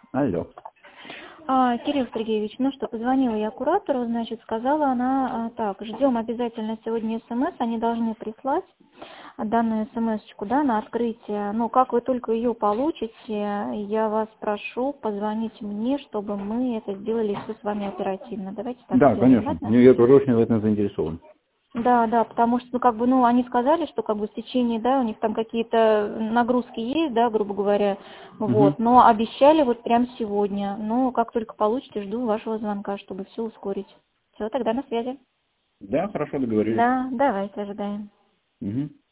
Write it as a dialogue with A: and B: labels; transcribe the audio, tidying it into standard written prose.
A: Алло.
B: Кирилл Сергеевич, ну что, позвонила я куратору, значит, сказала она так, ждем обязательно сегодня СМС, они должны прислать данную СМС-очку, да, на открытие. Но как вы только ее получите, я вас прошу, позвоните мне, чтобы мы это сделали все с вами оперативно. Давайте так
A: Да,
B: сделаем,
A: конечно.
B: ладно?
A: Я тоже очень в этом заинтересован.
B: Да, потому что, они сказали, что в течение, да, у них там какие-то нагрузки есть, да, грубо говоря,
A: Угу.
B: вот, но обещали вот прям сегодня. Но как только получите, жду вашего звонка, чтобы все ускорить. Все, тогда на связи.
A: Да, хорошо договорились.
B: Да, давайте ожидаем.
A: Угу.